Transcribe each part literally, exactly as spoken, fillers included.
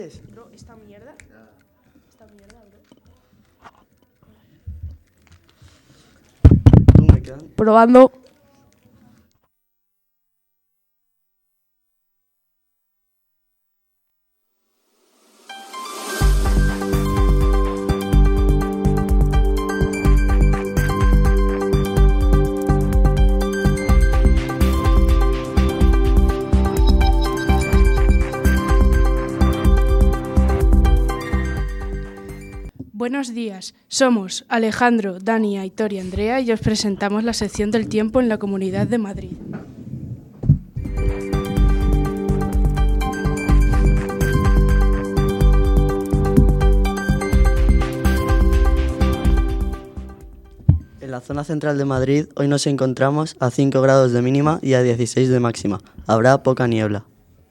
Bro, esta mierda. Esta mierda, bro. Tú me quedan. Probando. Buenos días, somos Alejandro, Dani, Aitor y Andrea y os presentamos la sección del tiempo en la Comunidad de Madrid. En la zona central de Madrid hoy nos encontramos a cinco grados de mínima y a dieciséis de máxima. Habrá poca niebla.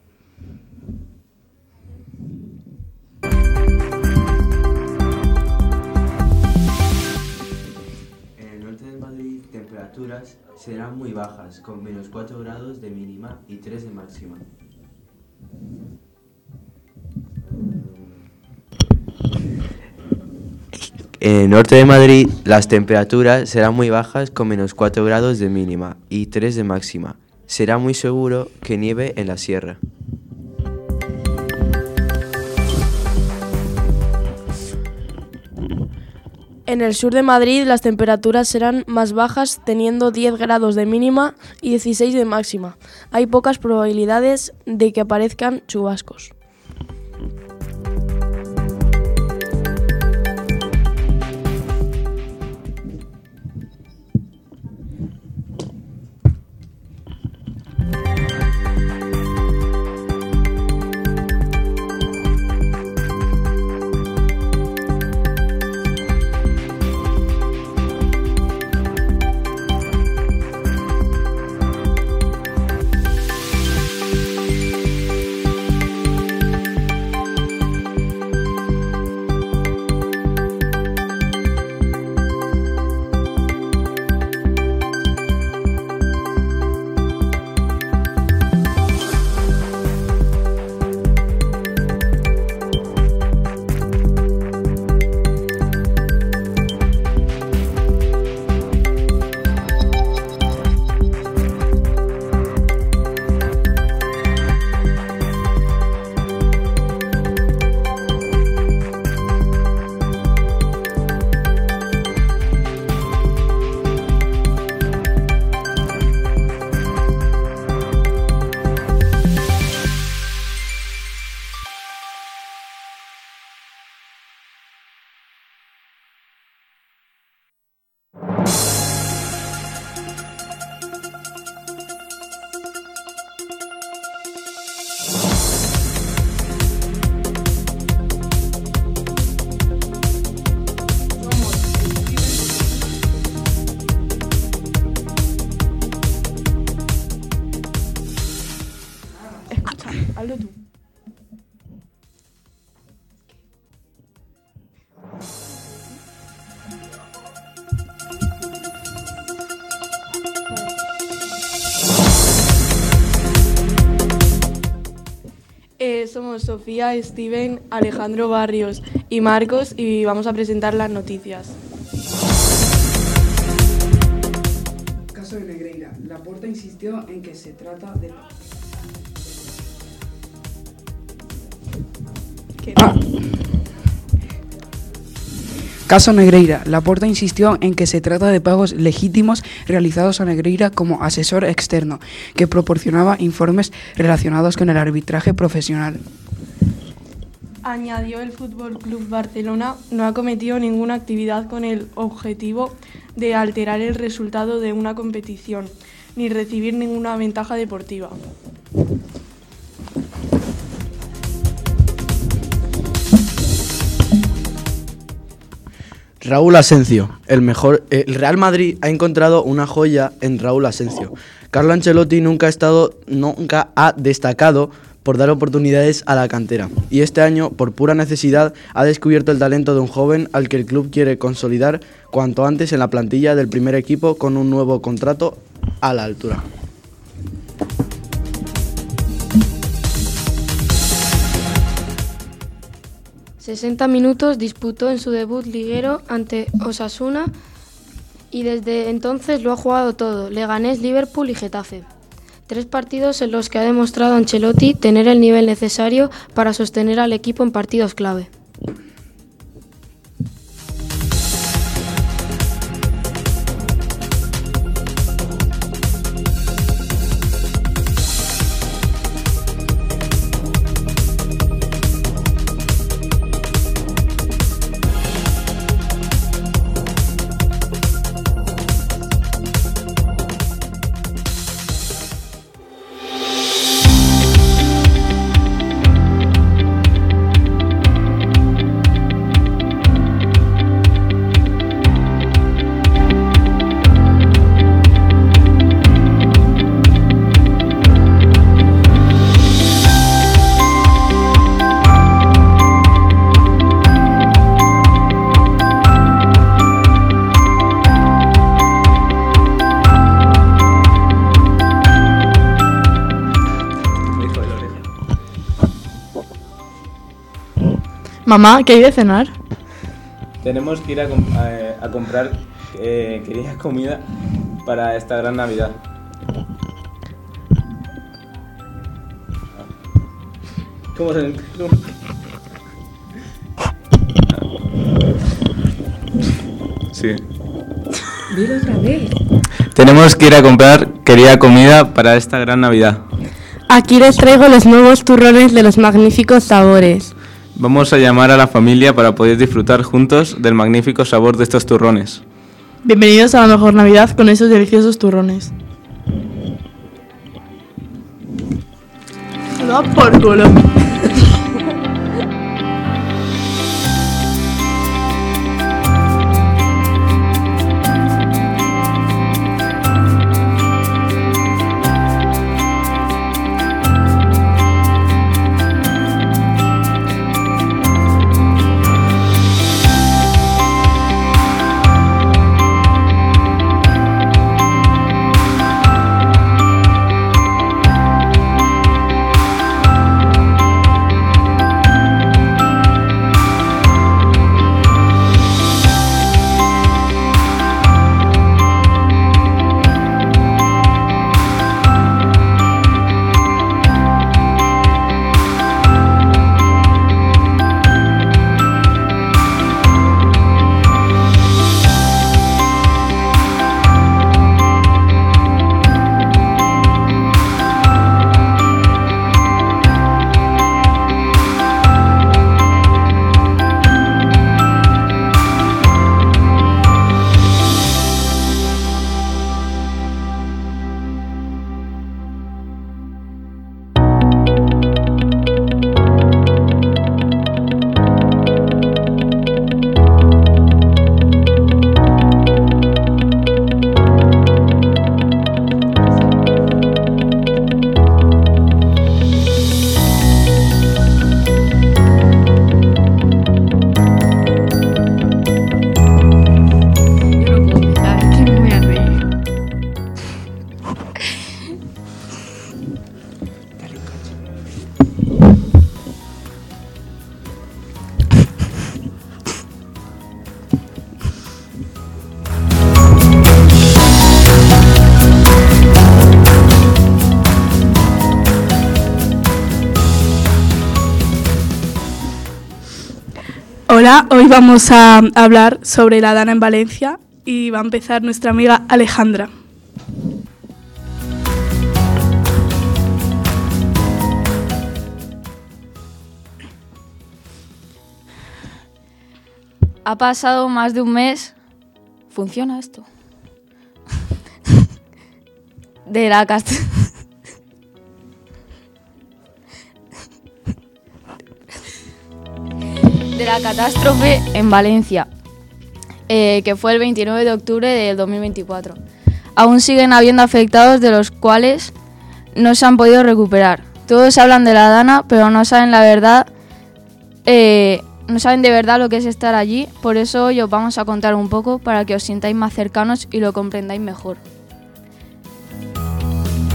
Temperaturas serán muy bajas, con menos cuatro grados de mínima y tres de máxima. En el norte de Madrid, las temperaturas serán muy bajas, con menos cuatro grados de mínima y tres de máxima. Será muy seguro que nieve en la sierra. En el sur de Madrid las temperaturas serán más bajas, teniendo diez grados de mínima y dieciséis de máxima. Hay pocas probabilidades de que aparezcan chubascos. Hazlo tú. Eh, somos Sofía, Steven, Alejandro Barrios y Marcos y vamos a presentar las noticias. Caso de Negreira. Laporta insistió en que se trata de... ¿Qué? Ah. Caso Negreira. Laporta insistió en que se trata de pagos legítimos realizados a Negreira como asesor externo, que proporcionaba informes relacionados con el arbitraje profesional. Añadió, el Fútbol Club Barcelona no ha cometido ninguna actividad con el objetivo de alterar el resultado de una competición, ni recibir ninguna ventaja deportiva. Raúl Asencio, el mejor. El Real Madrid ha encontrado una joya en Raúl Asencio. Carlo Ancelotti nunca ha estado, nunca ha destacado por dar oportunidades a la cantera. Y este año, por pura necesidad, ha descubierto el talento de un joven al que el club quiere consolidar cuanto antes en la plantilla del primer equipo con un nuevo contrato a la altura. sesenta minutos disputó en su debut liguero ante Osasuna y desde entonces lo ha jugado todo: Leganés, Liverpool y Getafe. Tres partidos en los que ha demostrado Ancelotti tener el nivel necesario para sostener al equipo en partidos clave. Mamá, ¿qué hay de cenar? Tenemos que ir a, com- a, a comprar eh, querida comida para esta gran Navidad. ¿Cómo se cómo? Sí. Dilo otra vez. Tenemos que ir a comprar querida comida para esta gran Navidad. Aquí les traigo los nuevos turrones de los magníficos sabores. Vamos a llamar a la familia para poder disfrutar juntos del magnífico sabor de estos turrones. Bienvenidos a la mejor Navidad con esos deliciosos turrones. No por culo. Hola, hoy vamos a hablar sobre la Dana en Valencia y va a empezar nuestra amiga Alejandra. Ha pasado más de un mes. ¿Funciona esto? De la cast... de la catástrofe en Valencia, eh, que fue el veintinueve de octubre del dos mil veinticuatro. Aún siguen habiendo afectados, de los cuales no se han podido recuperar. Todos hablan de la Dana, pero no saben la verdad, eh, no saben de verdad lo que es estar allí. Por eso hoy os vamos a contar un poco para que os sintáis más cercanos y lo comprendáis mejor.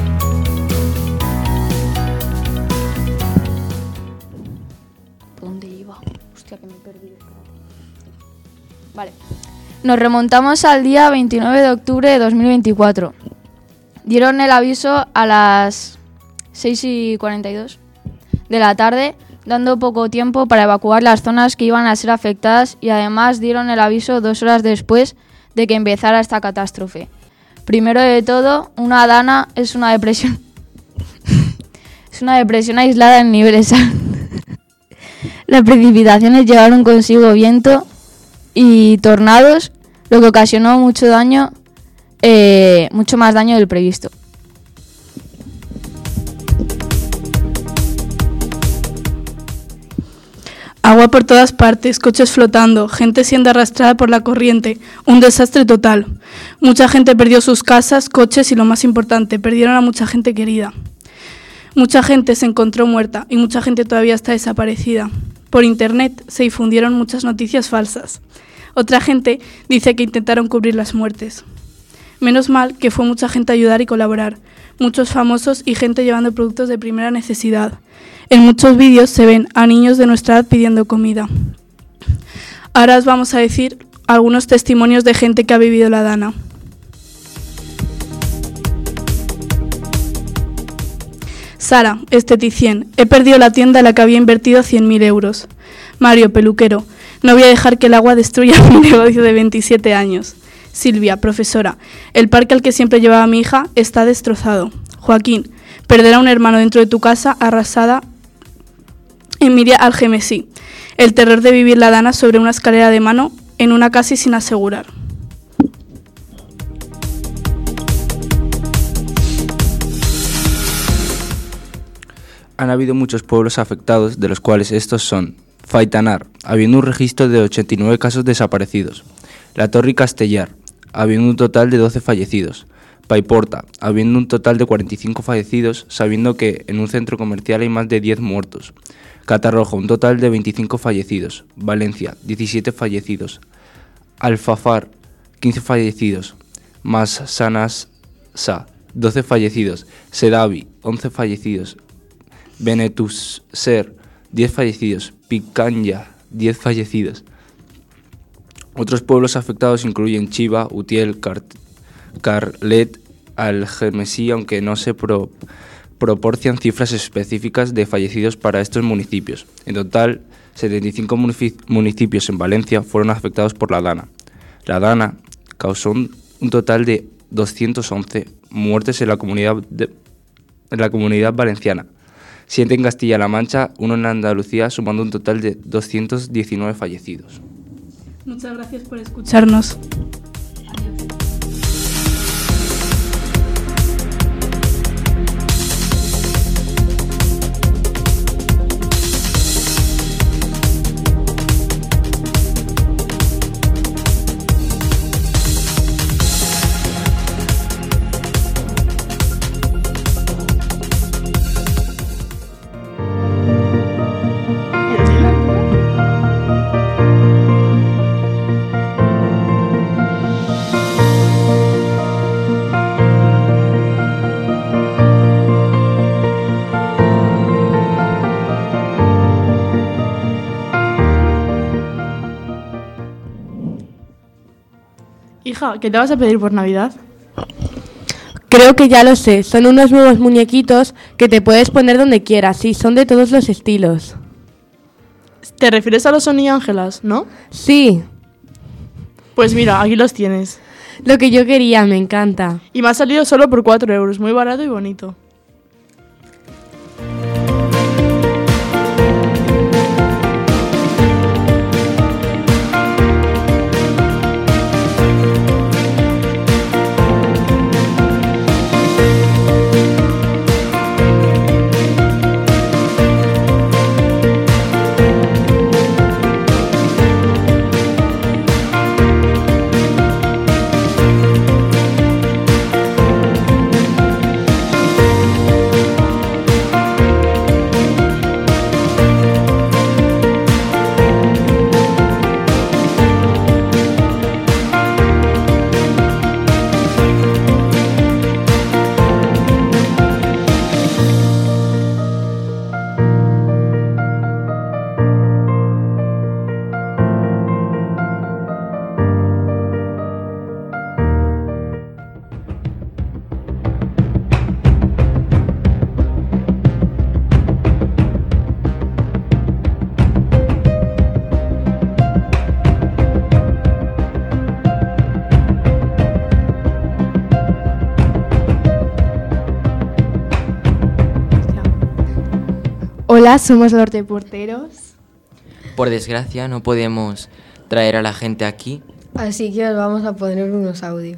¿Dónde iba? Hostia, que me he perdido. Espérate. Vale. Nos remontamos al día veintinueve de octubre de dos mil veinticuatro. Dieron el aviso a las seis y cuarenta y dos de la tarde, dando poco tiempo para evacuar las zonas que iban a ser afectadas, y además dieron el aviso dos horas después de que empezara esta catástrofe. Primero de todo, una dana es una depresión es una depresión aislada en niveles altos. Las precipitaciones llevaron consigo viento y tornados, lo que ocasionó mucho daño, eh, mucho más daño del previsto. Agua por todas partes, coches flotando, gente siendo arrastrada por la corriente, un desastre total. Mucha gente perdió sus casas, coches y, lo más importante, perdieron a mucha gente querida. Mucha gente se encontró muerta y mucha gente todavía está desaparecida. Por internet se difundieron muchas noticias falsas. Otra gente dice que intentaron cubrir las muertes. Menos mal que fue mucha gente a ayudar y colaborar, muchos famosos y gente llevando productos de primera necesidad. En muchos vídeos se ven a niños de nuestra edad pidiendo comida. Ahora os vamos a decir algunos testimonios de gente que ha vivido la dana. Sara, esteticien. He perdido la tienda en la que había invertido cien mil euros. Mario, peluquero. No voy a dejar que el agua destruya mi negocio de veintisiete años. Silvia, profesora. El parque al que siempre llevaba a mi hija está destrozado. Joaquín, perder a un hermano dentro de tu casa arrasada. Emilia Algemesí. El terror de vivir la dana sobre una escalera de mano en una casa y sin asegurar. Han habido muchos pueblos afectados, de los cuales estos son: Faitanar, habiendo un registro de ochenta y nueve casos desaparecidos; La Torre y Castellar, habiendo un total de doce fallecidos; Paiporta, habiendo un total de cuarenta y cinco fallecidos, sabiendo que en un centro comercial hay más de diez muertos; Catarroja, un total de veinticinco fallecidos; Valencia, diecisiete fallecidos; Alfafar, quince fallecidos; Massanassa, doce fallecidos; Sedaví, once fallecidos; Benetúser, diez fallecidos; Picanya, diez fallecidos. Otros pueblos afectados incluyen Chiva, Utiel, Car Carlet, Algemesí, aunque no se pro proporcionan cifras específicas de fallecidos para estos municipios. En total, setenta y cinco municipios en Valencia fueron afectados por la dana. La dana causó un, un total de doscientas once muertes en la comunidad de, en la comunidad valenciana, siete en Castilla-La Mancha, uno en Andalucía, sumando un total de doscientos diecinueve fallecidos. Muchas gracias por escucharnos. Hija, ¿qué te vas a pedir por Navidad? Creo que ya lo sé. Son unos nuevos muñequitos que te puedes poner donde quieras. Sí, son de todos los estilos. ¿Te refieres a los Sony Ángelas, no? Sí. Pues mira, aquí los tienes. Lo que yo quería, me encanta. Y me ha salido solo por cuatro euros. Muy barato y bonito. Hola, somos los reporteros. Por desgracia no podemos traer a la gente aquí. Así que os vamos a poner unos audios.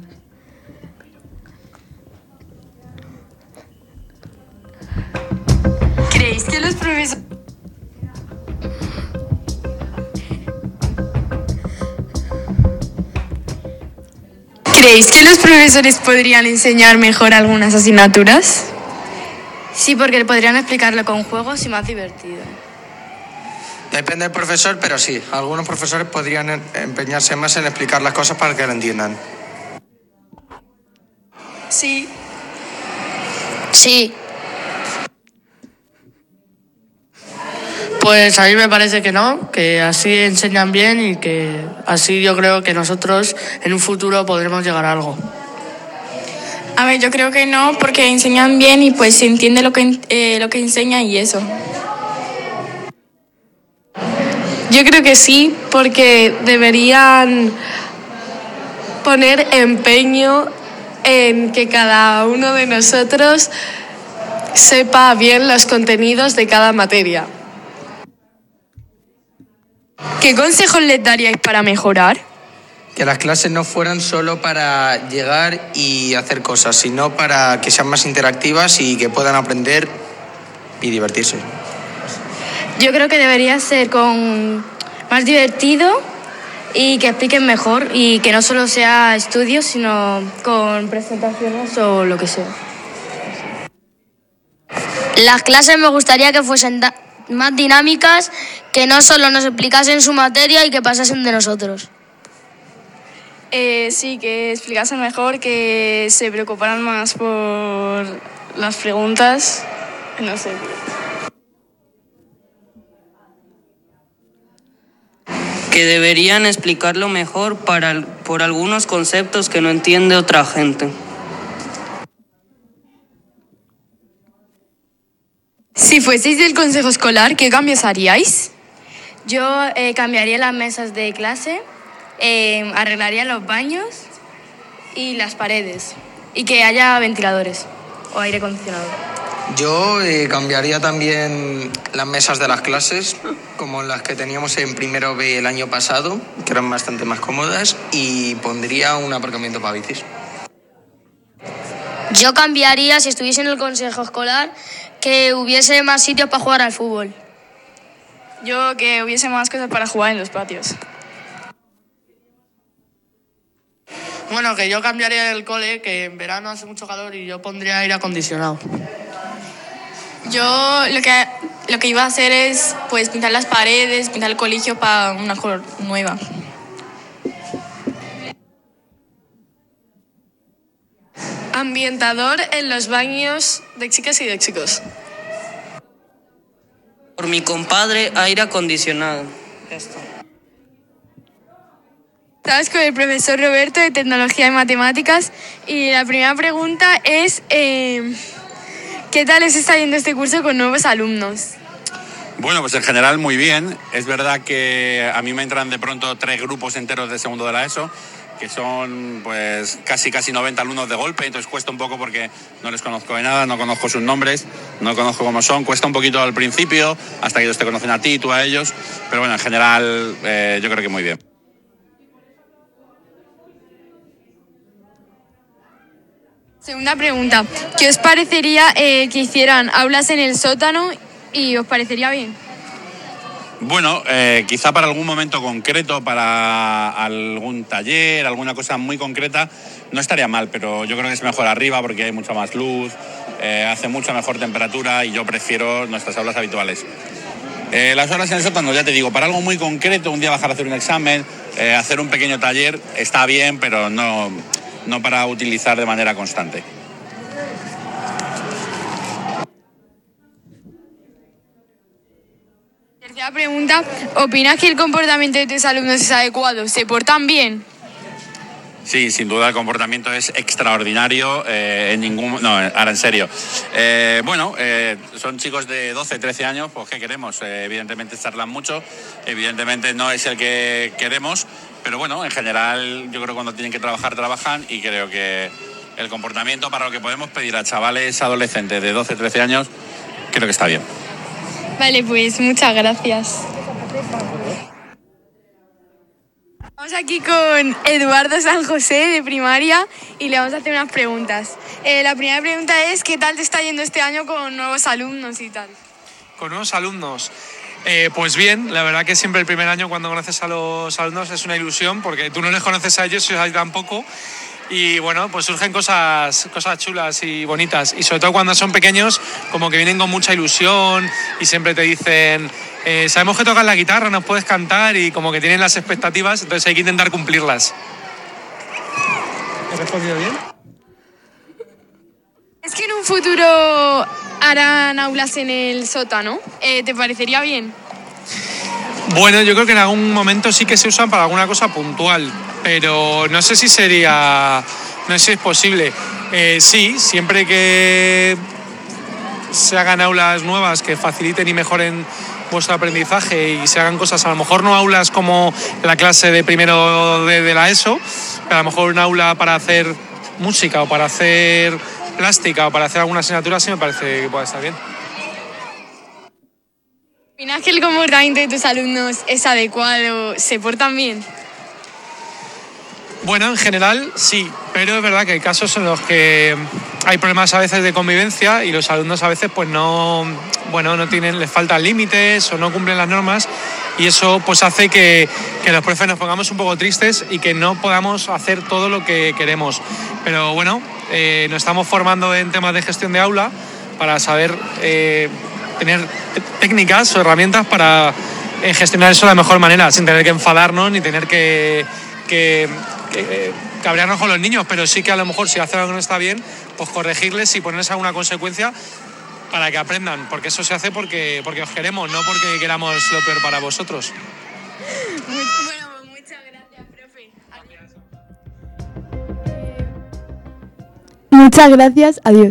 ¿Creéis que los profesores... ¿Creéis que los profesores podrían enseñar mejor algunas asignaturas? Sí, porque podrían explicarlo con juegos y más divertido. Depende del profesor, pero sí. Algunos profesores podrían empeñarse más en explicar las cosas para que lo entiendan. Sí. Sí. Pues a mí me parece que no, que así enseñan bien y que así yo creo que nosotros en un futuro podremos llegar a algo. A ver, yo creo que no, porque enseñan bien y pues se entiende lo que, eh, lo que enseñan y eso. Yo creo que sí, porque deberían poner empeño en que cada uno de nosotros sepa bien los contenidos de cada materia. ¿Qué consejos les daríais para mejorar? Que las clases no fueran solo para llegar y hacer cosas, sino para que sean más interactivas y que puedan aprender y divertirse. Yo creo que debería ser con más divertido y que expliquen mejor y que no solo sea estudios, sino con presentaciones o lo que sea. Las clases me gustaría que fuesen da- más dinámicas, que no solo nos explicasen su materia y que pasasen de nosotros. Eh, sí, que explicasen mejor, que se preocuparan más por las preguntas, no sé. Que deberían explicarlo mejor para, por algunos conceptos que no entiende otra gente. Si fueseis del consejo escolar, ¿qué cambios haríais? Yo eh, cambiaría las mesas de clase, eh, arreglaría los baños y las paredes y que haya ventiladores o aire acondicionado. Yo eh, cambiaría también las mesas de las clases, como las que teníamos en primero B el año pasado, que eran bastante más cómodas, y pondría un aparcamiento para bicis. Yo cambiaría, si estuviese en el consejo escolar, que hubiese más sitios para jugar al fútbol. Yo que hubiese más cosas para jugar en los patios. Bueno, que yo cambiaría el cole, que en verano hace mucho calor y yo pondría aire acondicionado. Yo lo que, lo que iba a hacer es pues pintar las paredes, pintar el colegio para una color nueva. Ambientador en los baños de chicas y de chicos. Por mi compadre, aire acondicionado. Ya está. Estamos con el profesor Roberto de Tecnología y Matemáticas y la primera pregunta es eh, ¿qué tal os está yendo este curso con nuevos alumnos? Bueno, pues en general muy bien. Es verdad que a mí me entran de pronto tres grupos enteros de segundo de la ESO, que son pues casi casi noventa alumnos de golpe, entonces cuesta un poco porque no les conozco de nada, no conozco sus nombres, no conozco cómo son, cuesta un poquito al principio, hasta que ellos te conocen a ti y tú a ellos, pero bueno, en general eh, yo creo que muy bien. Segunda pregunta, ¿qué os parecería eh, que hicieran aulas en el sótano y os parecería bien? Bueno, eh, quizá para algún momento concreto, para algún taller, alguna cosa muy concreta, no estaría mal, pero yo creo que es mejor arriba porque hay mucha más luz, eh, hace mucha mejor temperatura y yo prefiero nuestras aulas habituales. Eh, las horas en el sótano, ya te digo, para algo muy concreto, un día bajar a hacer un examen, eh, hacer un pequeño taller, está bien, pero no, no para utilizar de manera constante. Tercera pregunta, ¿opinas que el comportamiento de tus alumnos es adecuado? ¿Se portan bien? Sí, sin duda el comportamiento es extraordinario, eh, en ningún... No, ahora en serio. Eh, bueno, eh, son chicos de doce, trece años, pues ¿qué queremos? Eh, evidentemente charlan mucho, evidentemente no es el que queremos, pero bueno, en general yo creo que cuando tienen que trabajar, trabajan y creo que el comportamiento para lo que podemos pedir a chavales adolescentes de doce, trece años, creo que está bien. Vale, pues muchas gracias. Estamos aquí con Eduardo San José de primaria y le vamos a hacer unas preguntas. Eh, la primera pregunta es, ¿qué tal te está yendo este año con nuevos alumnos y tal? Con nuevos alumnos. Eh, pues bien, la verdad que siempre el primer año cuando conoces a los alumnos es una ilusión porque tú no les conoces a ellos y ellos a ti tampoco. Y bueno, pues surgen cosas, cosas chulas y bonitas. Y sobre todo cuando son pequeños, como que vienen con mucha ilusión y siempre te dicen, eh, sabemos que tocas la guitarra, nos puedes cantar, y como que tienen las expectativas, entonces hay que intentar cumplirlas. ¿He respondido bien? Es que en un futuro harán aulas en el sótano. Eh, ¿Te parecería bien? Bueno, yo creo que en algún momento sí que se usan para alguna cosa puntual, pero no sé si sería, no sé si es posible. Eh, sí, siempre que se hagan aulas nuevas que faciliten y mejoren vuestro aprendizaje y se hagan cosas, a lo mejor no aulas como la clase de primero de, de la ESO, pero a lo mejor un aula para hacer música o para hacer plástica o para hacer alguna asignatura, sí me parece que puede estar bien. ¿Opinas que el comportamiento de tus alumnos es adecuado? ¿Se portan bien? Bueno, en general sí, pero es verdad que hay casos en los que hay problemas a veces de convivencia y los alumnos a veces pues no, bueno, no tienen, les faltan límites o no cumplen las normas, y eso pues hace que, que los profes nos pongamos un poco tristes y que no podamos hacer todo lo que queremos. Pero bueno, eh, nos estamos formando en temas de gestión de aula para saber eh, tener técnicas o herramientas para eh, gestionar eso de la mejor manera, sin tener que enfadarnos ni tener que, que, que eh, cabrearnos con los niños, pero sí que a lo mejor si hacen algo que no está bien, pues corregirles y ponerles alguna consecuencia para que aprendan, porque eso se hace porque, porque os queremos, no porque queramos lo peor para vosotros. Bueno, muchas gracias, profe. Muchas gracias, adiós.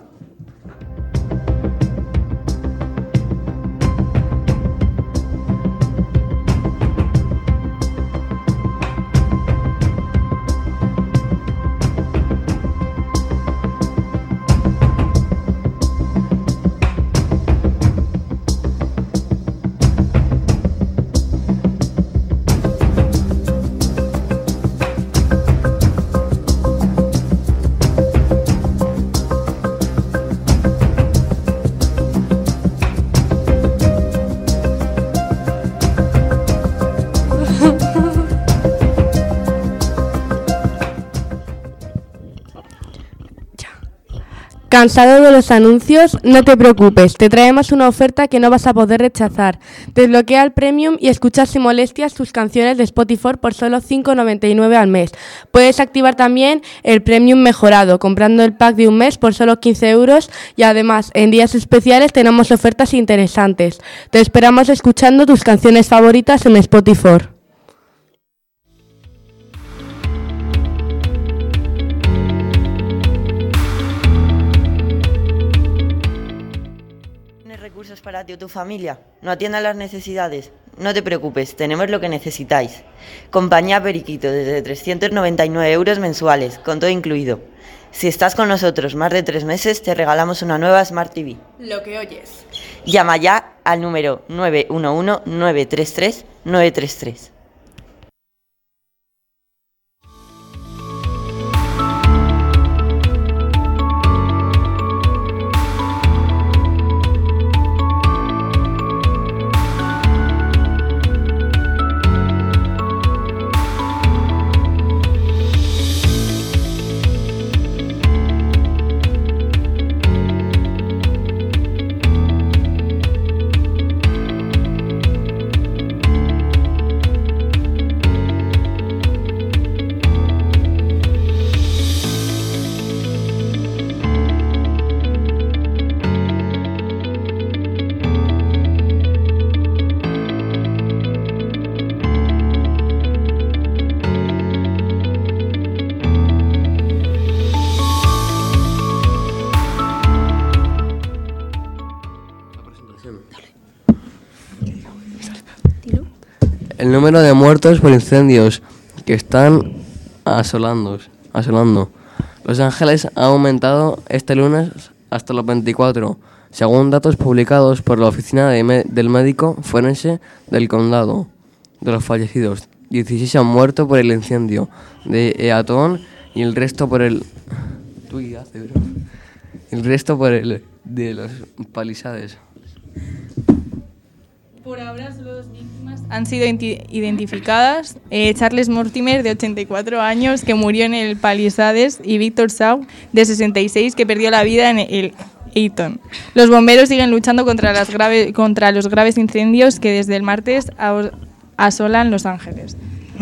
¿Cansado de los anuncios? No te preocupes, te traemos una oferta que no vas a poder rechazar. Desbloquea el Premium y escucha sin molestias tus canciones de Spotify por solo cinco noventa y nueve al mes. Puedes activar también el Premium mejorado, comprando el pack de un mes por solo quince euros, y además, en días especiales tenemos ofertas interesantes. Te esperamos escuchando tus canciones favoritas en Spotify. Recursos para ti o tu familia, no atiendan las necesidades, no te preocupes, tenemos lo que necesitáis. Compañía Periquito, desde trescientos noventa y nueve euros mensuales, con todo incluido. Si estás con nosotros más de tres meses, te regalamos una nueva Smart T V. Lo que oyes. Llama ya al número nueve uno uno, nueve tres tres, nueve tres tres. El número de muertos por incendios que están asolando, asolando Los Ángeles ha aumentado este lunes hasta los veinticuatro. Según datos publicados por la Oficina de Me- del Médico Forense del Condado, de los fallecidos, dieciséis han muerto por el incendio de Eaton y el resto por el... ¿Tú qué haces, bro? El resto por el de los Palisades. Por ahora solo dos víctimas han sido identi- identificadas. Eh, Charles Mortimer, de ochenta y cuatro años, que murió en el Palisades, y Victor Shaw, de sesenta y seis, que perdió la vida en el Eaton. Los bomberos siguen luchando contra, las grave- contra los graves incendios que desde el martes a- asolan Los Ángeles.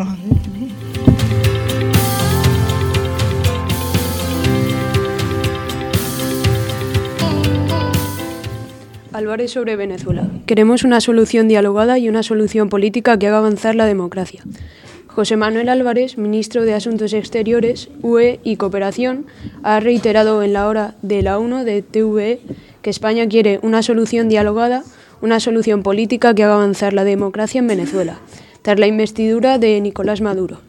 Álvarez sobre Venezuela. Queremos una solución dialogada y una solución política que haga avanzar la democracia. José Manuel Álvarez, ministro de Asuntos Exteriores, U E y Cooperación, ha reiterado en la hora de la uno de T V E que España quiere una solución dialogada, una solución política que haga avanzar la democracia en Venezuela, tras la investidura de Nicolás Maduro.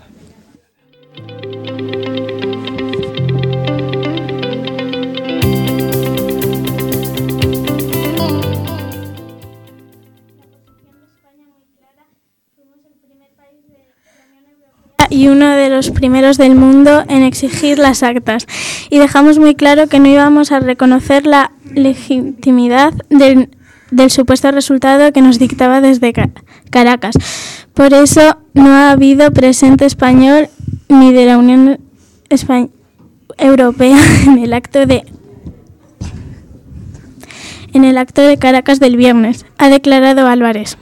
Y uno de los primeros del mundo en exigir las actas. Y dejamos muy claro que no íbamos a reconocer la legitimidad del, del supuesto resultado que nos dictaba desde Caracas. Por eso no ha habido presente español ni de la Unión Espa- Europea en el acto de en el acto de Caracas del viernes, ha declarado Álvarez.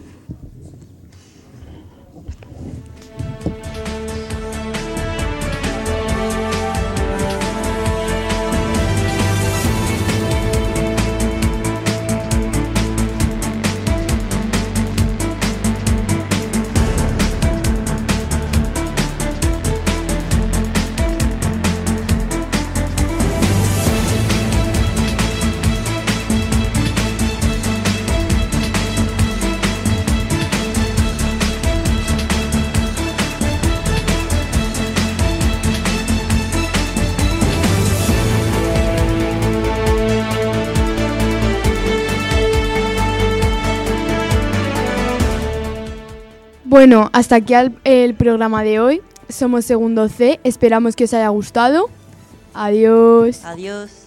Bueno, hasta aquí el, el programa de hoy. Somos Segundo C, esperamos que os haya gustado. Adiós. Adiós.